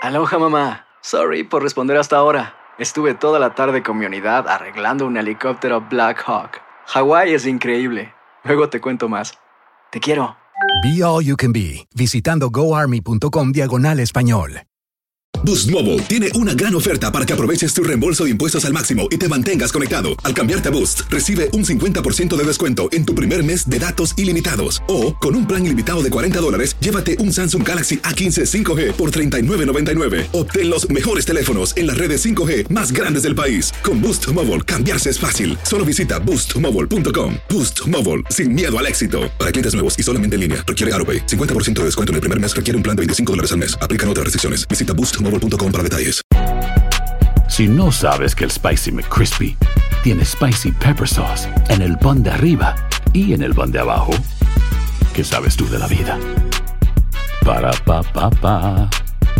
Aloha, mamá. Sorry por responder hasta ahora. Estuve toda la tarde con mi unidad arreglando un helicóptero Black Hawk. Hawái es increíble. Luego te cuento más. Te quiero. Be All You Can Be, visitando goarmy.com/español. Boost Mobile tiene una gran oferta para que aproveches tu reembolso de impuestos al máximo y te mantengas conectado. Al cambiarte a Boost, recibe un 50% de descuento en tu primer mes de datos ilimitados. O, con un plan ilimitado de $40, llévate un Samsung Galaxy A15 5G por $39.99. Obtén los mejores teléfonos en las redes 5G más grandes del país. Con Boost Mobile, cambiarse es fácil. Solo visita boostmobile.com. Boost Mobile, sin miedo al éxito. Para clientes nuevos y solamente en línea, requiere AutoPay. 50% de descuento en el primer mes requiere un plan de $25 al mes. Aplican otras restricciones. Visita boostmobile.com para detalles. Si no sabes que el Spicy McCrispy tiene Spicy Pepper Sauce en el pan de arriba y en el pan de abajo, ¿qué sabes tú de la vida? Para, pa, pa, pa.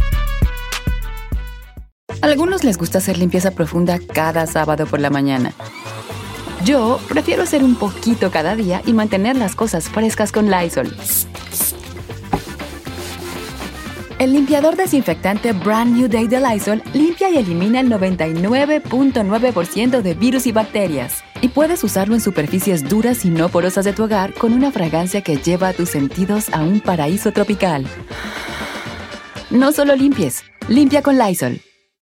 A algunos les gusta hacer limpieza profunda cada sábado por la mañana. Yo prefiero hacer un poquito cada día y mantener las cosas frescas con Lysol. El limpiador desinfectante Brand New Day de Lysol limpia y elimina el 99.9% de virus y bacterias. Y puedes usarlo en superficies duras y no porosas de tu hogar con una fragancia que lleva a tus sentidos a un paraíso tropical. No solo limpies, limpia con Lysol.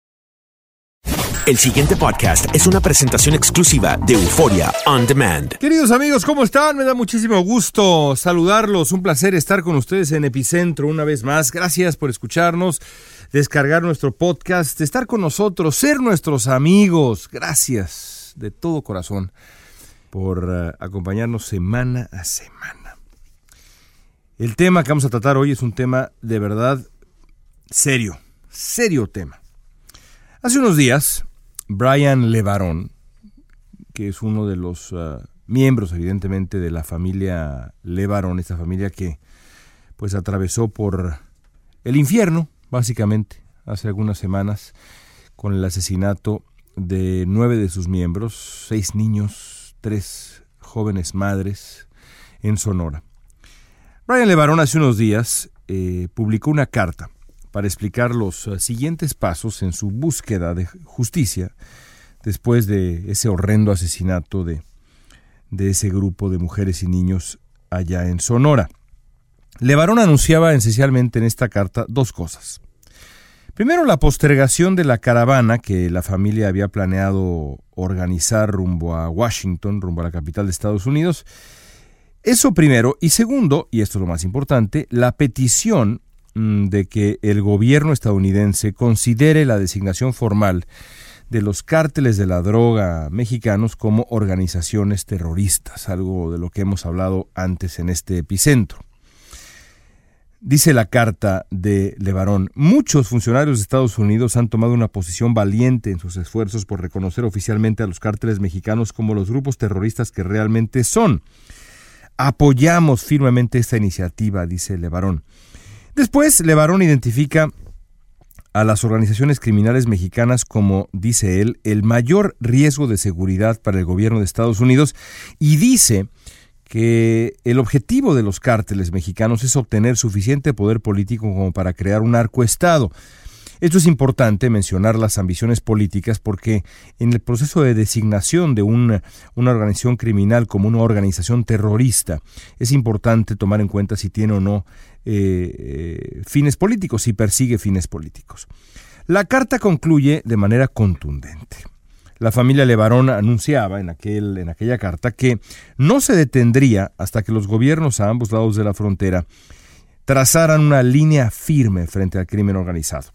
El siguiente podcast es una presentación exclusiva de Euphoria On Demand. Queridos amigos, ¿cómo están? Me da muchísimo gusto saludarlos. Un placer estar con ustedes en Epicentro una vez más. Gracias por escucharnos, descargar nuestro podcast, estar con nosotros, ser nuestros amigos. Gracias de todo corazón por acompañarnos semana a semana. El tema que vamos a tratar hoy es un tema de verdad serio tema. Hace unos días, Brian LeBaron, que es uno de los miembros, evidentemente, de la familia LeBaron, esta familia que pues atravesó por el infierno, básicamente, hace algunas semanas, con el asesinato de 9 de sus miembros, 6 niños, 3 jóvenes madres en Sonora. Brian LeBaron hace unos días publicó una carta para explicar los siguientes pasos en su búsqueda de justicia después de ese horrendo asesinato de ese grupo de mujeres y niños allá en Sonora. LeBaron anunciaba esencialmente en esta carta 2 cosas. Primero, la postergación de la caravana que la familia había planeado organizar rumbo a Washington, rumbo a la capital de Estados Unidos. Eso primero. Y segundo, y esto es lo más importante, la petición de que el gobierno estadounidense considere la designación formal de los cárteles de la droga mexicanos como organizaciones terroristas, algo de lo que hemos hablado antes en este epicentro. Dice la carta de LeBaron: muchos funcionarios de Estados Unidos han tomado una posición valiente en sus esfuerzos por reconocer oficialmente a los cárteles mexicanos como los grupos terroristas que realmente son. Apoyamos firmemente esta iniciativa, dice LeBaron. Después, LeBaron identifica a las organizaciones criminales mexicanas como, dice él, el mayor riesgo de seguridad para el gobierno de Estados Unidos, y dice que el objetivo de los cárteles mexicanos es obtener suficiente poder político como para crear un narcoestado. Esto es importante mencionar las ambiciones políticas porque en el proceso de designación de una organización criminal como una organización terrorista es importante tomar en cuenta si tiene o no fines políticos, si persigue fines políticos. La carta concluye de manera contundente. La familia LeBaron anunciaba en aquella carta que no se detendría hasta que los gobiernos a ambos lados de la frontera trazaran una línea firme frente al crimen organizado.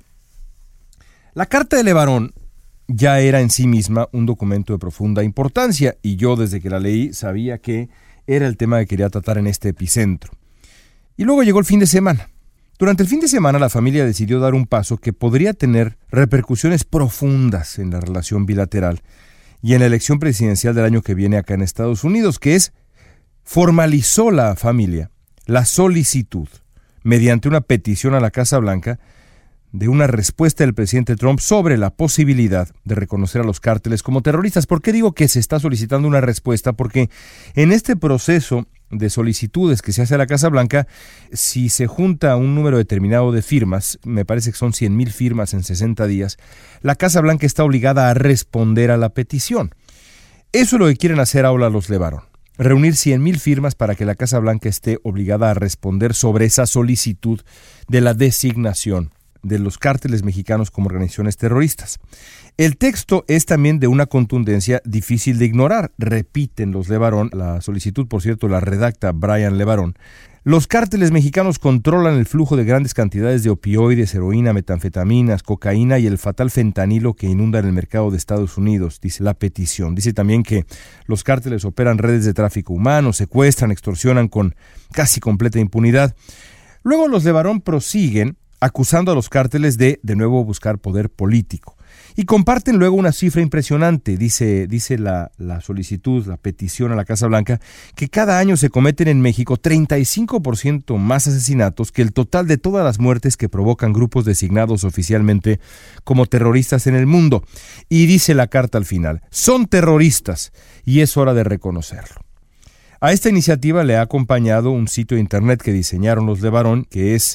La carta de LeBaron ya era en sí misma un documento de profunda importancia y yo desde que la leí sabía que era el tema que quería tratar en este epicentro. Y luego llegó el fin de semana. Durante el fin de semana la familia decidió dar un paso que podría tener repercusiones profundas en la relación bilateral y en la elección presidencial del año que viene acá en Estados Unidos, que es, formalizó la familia la solicitud, mediante una petición a la Casa Blanca, de una respuesta del presidente Trump sobre la posibilidad de reconocer a los cárteles como terroristas. ¿Por qué digo que se está solicitando una respuesta? Porque en este proceso de solicitudes que se hace a la Casa Blanca, si se junta un número determinado de firmas, me parece que son 100,000 firmas en 60 días, la Casa Blanca está obligada a responder a la petición. Eso es lo que quieren hacer ahora los LeBaron. Reunir 100,000 firmas para que la Casa Blanca esté obligada a responder sobre esa solicitud de la designación de los cárteles mexicanos como organizaciones terroristas. El texto es también de una contundencia difícil de ignorar. Repiten los LeBaron, la solicitud, por cierto, la redacta Brian LeBaron. Los cárteles mexicanos controlan el flujo de grandes cantidades de opioides, heroína, metanfetaminas, cocaína y el fatal fentanilo que inundan el mercado de Estados Unidos, dice la petición. Dice también que los cárteles operan redes de tráfico humano, secuestran, extorsionan con casi completa impunidad. Luego los LeBaron prosiguen acusando a los cárteles de nuevo, buscar poder político. Y comparten luego una cifra impresionante, dice la solicitud, la petición a la Casa Blanca, que cada año se cometen en México 35% más asesinatos que el total de todas las muertes que provocan grupos designados oficialmente como terroristas en el mundo. Y dice la carta al final, son terroristas y es hora de reconocerlo. A esta iniciativa le ha acompañado un sitio de internet que diseñaron los LeBaron, que es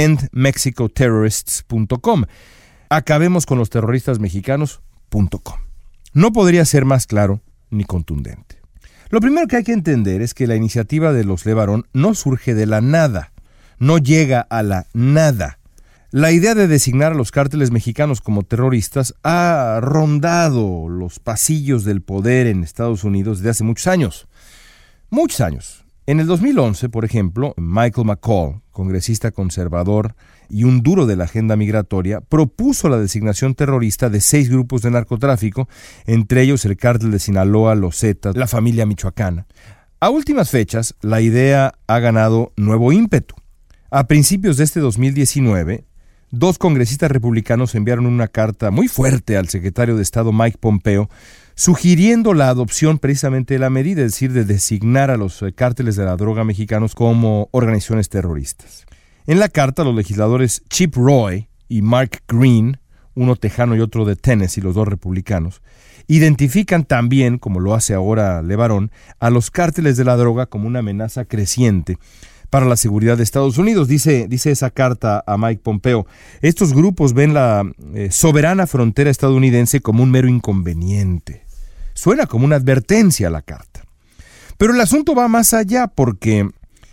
endmexicoterrorists.com. Acabemos con los terroristas mexicanos.com. No podría ser más claro ni contundente. Lo primero que hay que entender es que la iniciativa de los LeBaron no surge de la nada, no llega a la nada. La idea de designar a los cárteles mexicanos como terroristas ha rondado los pasillos del poder en Estados Unidos desde hace muchos años. Muchos años. En el 2011, por ejemplo, Michael McCaul, congresista conservador y un duro de la agenda migratoria, propuso la designación terrorista de 6 grupos de narcotráfico, entre ellos el cártel de Sinaloa, los Zetas, la familia michoacana. A últimas fechas, la idea ha ganado nuevo ímpetu. A principios de este 2019, 2 congresistas republicanos enviaron una carta muy fuerte al secretario de Estado Mike Pompeo, sugiriendo la adopción precisamente de la medida, es decir, de designar a los cárteles de la droga mexicanos como organizaciones terroristas. En la carta, los legisladores Chip Roy y Mark Green, uno tejano y otro de Tennessee, los 2 republicanos, identifican también, como lo hace ahora LeBaron, a los cárteles de la droga como una amenaza creciente para la seguridad de Estados Unidos. Dice esa carta a Mike Pompeo, estos grupos ven la soberana frontera estadounidense como un mero inconveniente. Suena como una advertencia a la carta. Pero el asunto va más allá porque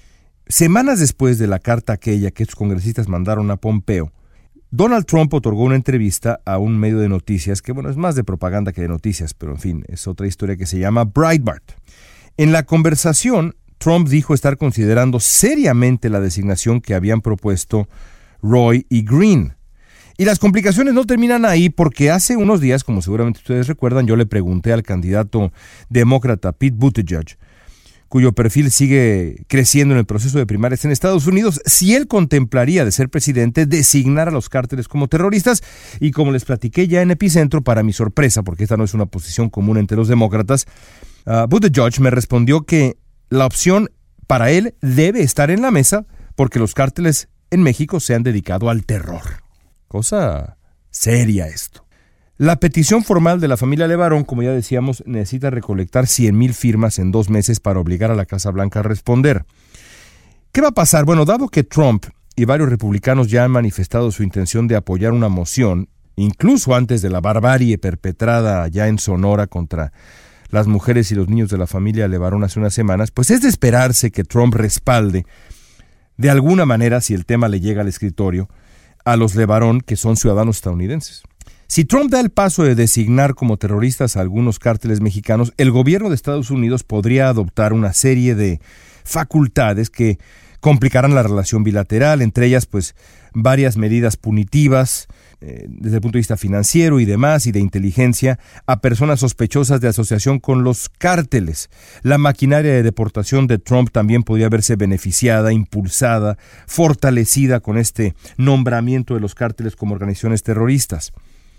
semanas después de la carta aquella que estos congresistas mandaron a Pompeo, Donald Trump otorgó una entrevista a un medio de noticias que, es más de propaganda que de noticias, pero en fin, es otra historia que se llama Breitbart. En la conversación, Trump dijo estar considerando seriamente la designación que habían propuesto Roy y Green. Y las complicaciones no terminan ahí porque hace unos días, como seguramente ustedes recuerdan, yo le pregunté al candidato demócrata Pete Buttigieg, cuyo perfil sigue creciendo en el proceso de primarias en Estados Unidos, si él contemplaría, de ser presidente, designar a los cárteles como terroristas. Y como les platiqué ya en Epicentro, para mi sorpresa, porque esta no es una posición común entre los demócratas, Buttigieg me respondió que la opción para él debe estar en la mesa porque los cárteles en México se han dedicado al terror. Cosa seria esto. La petición formal de la familia LeBaron, como ya decíamos, necesita recolectar 100,000 firmas en 2 meses para obligar a la Casa Blanca a responder. ¿Qué va a pasar? Bueno, dado que Trump y varios republicanos ya han manifestado su intención de apoyar una moción, incluso antes de la barbarie perpetrada ya en Sonora contra las mujeres y los niños de la familia LeBaron hace unas semanas, pues es de esperarse que Trump respalde, de alguna manera, si el tema le llega al escritorio, a los LeBaron, que son ciudadanos estadounidenses. Si Trump da el paso de designar como terroristas a algunos cárteles mexicanos, el gobierno de Estados Unidos podría adoptar una serie de facultades que complicarán la relación bilateral, entre ellas varias medidas punitivas desde el punto de vista financiero y demás, y de inteligencia, a personas sospechosas de asociación con los cárteles. La maquinaria de deportación de Trump también podría verse beneficiada, impulsada, fortalecida con este nombramiento de los cárteles como organizaciones terroristas.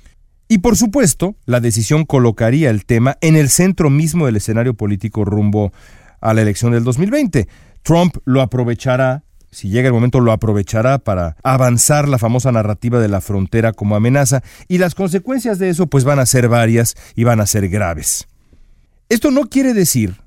Y por supuesto, la decisión colocaría el tema en el centro mismo del escenario político rumbo a la elección del 2020. Trump lo aprovechará, si llega el momento lo aprovechará para avanzar la famosa narrativa de la frontera como amenaza, y las consecuencias de eso van a ser varias y van a ser graves. Esto no quiere decir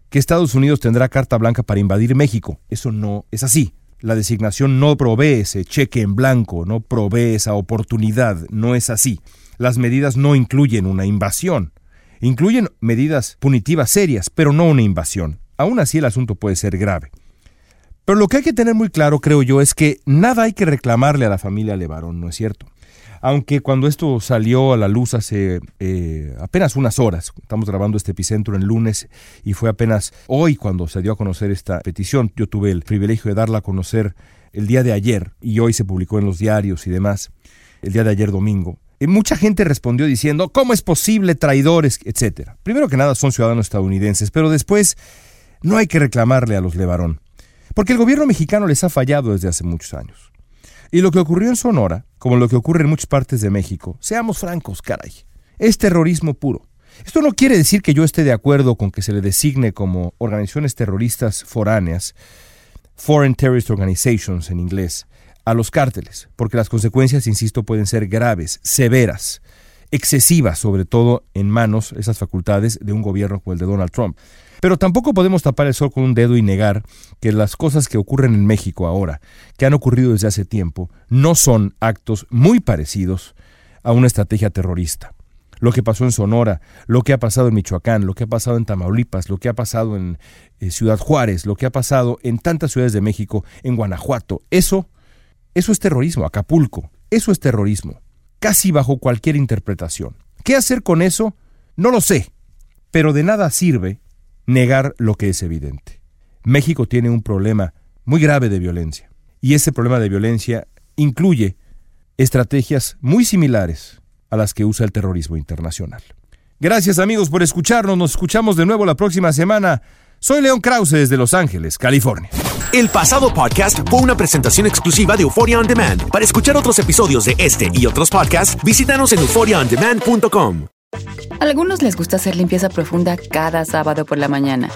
que Estados Unidos tendrá carta blanca para invadir México. Eso no es así. La designación no provee ese cheque en blanco, no provee esa oportunidad, no es así. Las medidas no incluyen una invasión. Incluyen medidas punitivas serias, pero no una invasión. Aún así el asunto puede ser grave. Pero lo que hay que tener muy claro, creo yo, es que nada hay que reclamarle a la familia LeBaron, ¿no es cierto? Aunque cuando esto salió a la luz hace apenas unas horas, estamos grabando este Epicentro el lunes y fue apenas hoy cuando se dio a conocer esta petición. Yo tuve el privilegio de darla a conocer el día de ayer y hoy se publicó en los diarios y demás, el día de ayer domingo. Y mucha gente respondió diciendo, ¿cómo es posible, traidores, etcétera? Primero que nada son ciudadanos estadounidenses, pero después no hay que reclamarle a los LeBaron, porque el gobierno mexicano les ha fallado desde hace muchos años. Y lo que ocurrió en Sonora, como lo que ocurre en muchas partes de México, seamos francos, caray, es terrorismo puro. Esto no quiere decir que yo esté de acuerdo con que se le designe como organizaciones terroristas foráneas, Foreign Terrorist Organizations en inglés, a los cárteles, porque las consecuencias, insisto, pueden ser graves, severas, excesivas, sobre todo en manos, esas facultades, de un gobierno como el de Donald Trump. Pero tampoco podemos tapar el sol con un dedo y negar que las cosas que ocurren en México ahora, que han ocurrido desde hace tiempo, no son actos muy parecidos a una estrategia terrorista. Lo que pasó en Sonora, lo que ha pasado en Michoacán, lo que ha pasado en Tamaulipas, lo que ha pasado en Ciudad Juárez, lo que ha pasado en tantas ciudades de México, en Guanajuato, eso es terrorismo. Acapulco, eso es terrorismo, casi bajo cualquier interpretación. ¿Qué hacer con eso? No lo sé, pero de nada sirve negar lo que es evidente. México tiene un problema muy grave de violencia, y ese problema de violencia incluye estrategias muy similares a las que usa el terrorismo internacional. Gracias, amigos, por escucharnos. Nos escuchamos de nuevo la próxima semana. Soy León Krause desde Los Ángeles, California. El pasado podcast fue una presentación exclusiva de Euphoria On Demand. Para escuchar otros episodios de este y otros podcasts, visítanos en euphoriaondemand.com. A algunos les gusta hacer limpieza profunda cada sábado por la mañana.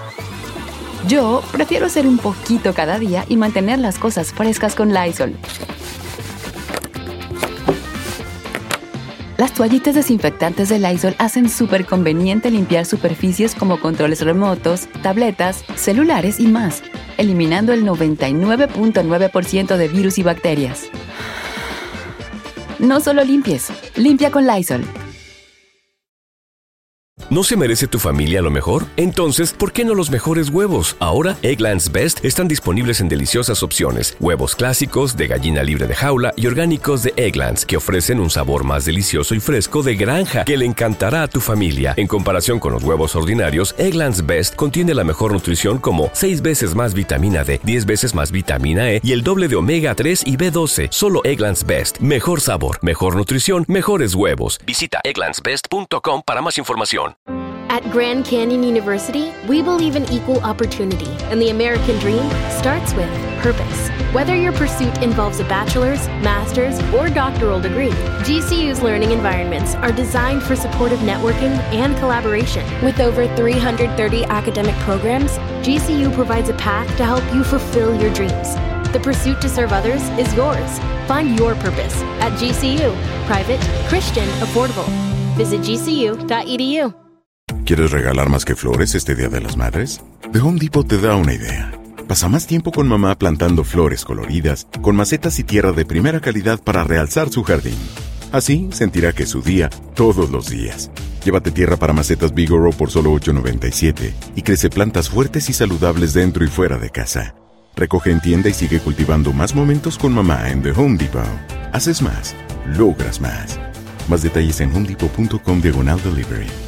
Yo prefiero hacer un poquito cada día y mantener las cosas frescas con Lysol. Las toallitas desinfectantes de Lysol hacen súper conveniente limpiar superficies como controles remotos, tabletas, celulares y más, eliminando el 99.9% de virus y bacterias. No solo limpies, limpia con Lysol. ¿No se merece tu familia lo mejor? Entonces, ¿por qué no los mejores huevos? Ahora, Eggland's Best están disponibles en deliciosas opciones. Huevos clásicos, de gallina libre de jaula y orgánicos de Eggland's, que ofrecen un sabor más delicioso y fresco de granja que le encantará a tu familia. En comparación con los huevos ordinarios, Eggland's Best contiene la mejor nutrición como 6 veces más vitamina D, 10 veces más vitamina E y el doble de omega 3 y B12. Solo Eggland's Best. Mejor sabor, mejor nutrición, mejores huevos. Visita egglandsbest.com para más información. At Grand Canyon University, we believe in equal opportunity, and the American dream starts with purpose. Whether your pursuit involves a bachelor's, master's, or doctoral degree, GCU's learning environments are designed for supportive networking and collaboration. With over 330 academic programs, GCU provides a path to help you fulfill your dreams. The pursuit to serve others is yours. Find your purpose at GCU. Private, Christian, affordable. Visit gcu.edu. ¿Quieres regalar más que flores este Día de las Madres? The Home Depot te da una idea. Pasa más tiempo con mamá plantando flores coloridas, con macetas y tierra de primera calidad para realzar su jardín. Así sentirá que es su día todos los días. Llévate tierra para macetas Bigoro por solo $8.97 y crece plantas fuertes y saludables dentro y fuera de casa. Recoge en tienda y sigue cultivando más momentos con mamá en The Home Depot. Haces más, logras más. Más detalles en homedepot.com/delivery.